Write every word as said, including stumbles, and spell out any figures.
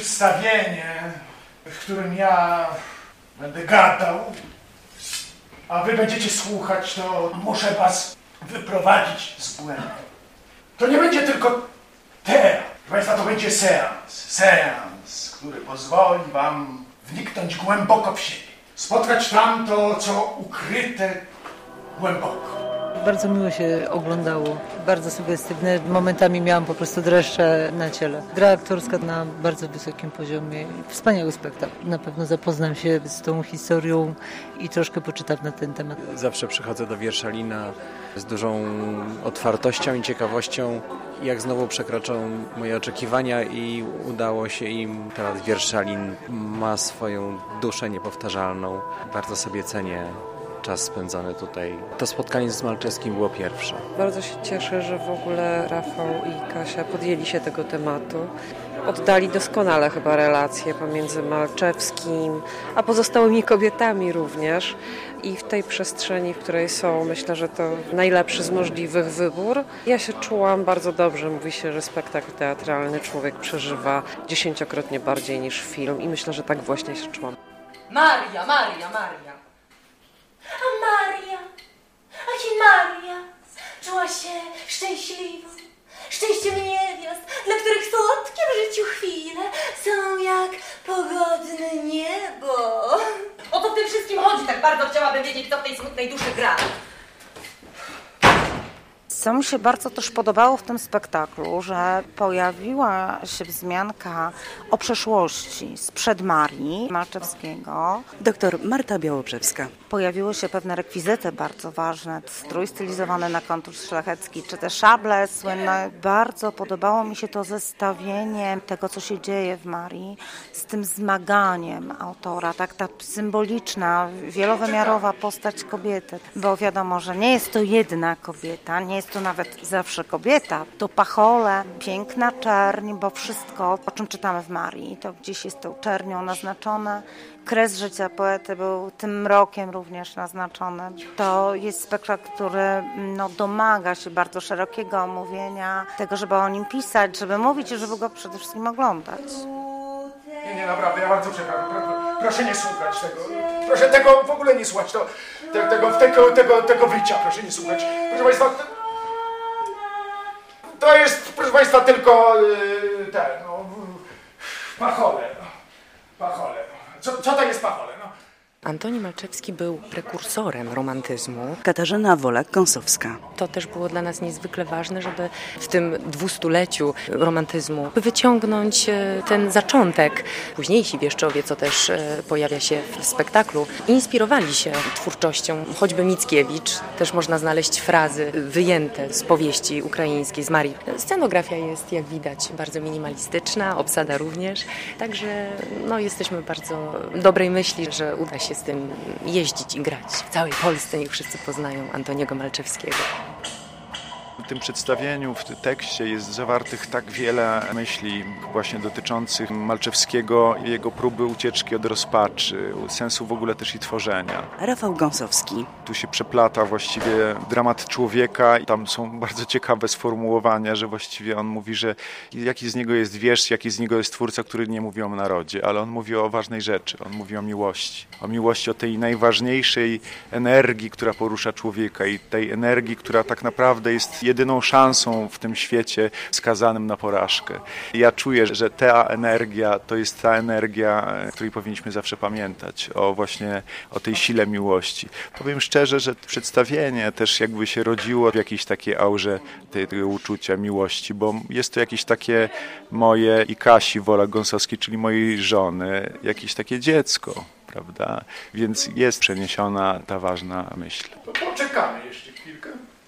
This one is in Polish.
przedstawienie, w którym ja będę gadał, a wy będziecie słuchać, to muszę was wyprowadzić z błędu. To nie będzie tylko teatr, proszę państwa, to będzie seans. Seans, który pozwoli wam wniknąć głęboko w siebie. Spotkać tam to, co ukryte głęboko. Bardzo miło się oglądało, bardzo sugestywne. Momentami miałam po prostu dreszcze na ciele. Gra aktorska na bardzo wysokim poziomie. Wspaniały spektakl. Na pewno zapoznam się z tą historią i troszkę poczytam na ten temat. Zawsze przychodzę do Wierszalina z dużą otwartością i ciekawością, jak znowu przekroczą moje oczekiwania i udało się im. Teraz Wierszalin ma swoją duszę niepowtarzalną. Bardzo sobie cenię czas spędzony tutaj. To spotkanie z Malczewskim było pierwsze. Bardzo się cieszę, że w ogóle Rafał i Kasia podjęli się tego tematu. Oddali doskonale chyba relacje pomiędzy Malczewskim, a pozostałymi kobietami również. I w tej przestrzeni, w której są, myślę, że to najlepszy z możliwych wybór. Ja się czułam bardzo dobrze. Mówi się, że spektakl teatralny człowiek przeżywa dziesięciokrotnie bardziej niż film i myślę, że tak właśnie się czułam. Maria, Maria, Maria. A Maria, ach i Maria, czuła się szczęśliwą, szczęściem niewiast, dla których słodkie w życiu chwile są jak pogodne niebo. O to w tym wszystkim chodzi, tak bardzo chciałabym wiedzieć, co w tej smutnej duszy gra. Co mi się bardzo też podobało w tym spektaklu, że pojawiła się wzmianka o przeszłości sprzed Marii Malczewskiego. Doktor Marta Białobrzewska. Pojawiły się pewne rekwizyty bardzo ważne, strój stylizowany na kontur szlachecki, czy te szable słynne. Bardzo podobało mi się to zestawienie tego, co się dzieje w Marii, z tym zmaganiem autora, tak ta symboliczna, wielowymiarowa postać kobiety, bo wiadomo, że nie jest to jedna kobieta, nie jest to nawet zawsze kobieta, to pachole, piękna czerń, bo wszystko, o czym czytamy w Marii, to gdzieś jest tą czernią naznaczone. Kres życia poety był tym mrokiem również naznaczony. To jest spektakl, który no, domaga się bardzo szerokiego omówienia, tego, żeby o nim pisać, żeby mówić i żeby go przede wszystkim oglądać. Nie, nie, naprawdę, ja bardzo przepraszam. Proszę nie słuchać tego. Proszę tego w ogóle nie słuchać. To, te, tego, tego, tego, tego wycia proszę nie słuchać. Proszę państwa, to, to jest, proszę państwa, tylko yy, ten, no, pachole. No, pachole. Co, co to jest pachole? No? Antoni Malczewski był prekursorem romantyzmu. Katarzyna Wolak-Kąsowska. To też było dla nas niezwykle ważne, żeby w tym dwustuleciu romantyzmu wyciągnąć ten zaczątek. Późniejsi wieszczowie, co też pojawia się w spektaklu, inspirowali się twórczością choćby Mickiewicz. Też można znaleźć frazy wyjęte z powieści ukraińskiej, z Marii. Scenografia jest, jak widać, bardzo minimalistyczna, obsada również. Także no, jesteśmy bardzo dobrej myśli, że uda się z tym jeździć i grać. W całej Polsce niech wszyscy poznają Antoniego Malczewskiego. W tym przedstawieniu, w tym tekście jest zawartych tak wiele myśli właśnie dotyczących Malczewskiego i jego próby ucieczki od rozpaczy, sensu w ogóle też i tworzenia. Rafał Gąsowski. Tu się przeplata właściwie dramat człowieka i tam są bardzo ciekawe sformułowania, że właściwie on mówi, że jaki z niego jest wiersz, jaki z niego jest twórca, który nie mówi o narodzie, ale on mówi o ważnej rzeczy, on mówi o miłości. O miłości, o tej najważniejszej energii, która porusza człowieka i tej energii, która tak naprawdę jest jedyną szansą w tym świecie skazanym na porażkę. Ja czuję, że ta energia to jest ta energia, której powinniśmy zawsze pamiętać, o właśnie o tej sile miłości. Powiem szczerze, że przedstawienie też jakby się rodziło w jakiejś takiej aurze tego uczucia miłości, bo jest to jakieś takie moje i Kasi Wolak-Gąsowskiej, czyli mojej żony, jakieś takie dziecko, prawda? Więc jest przeniesiona ta ważna myśl. To poczekamy jeszcze chwilkę.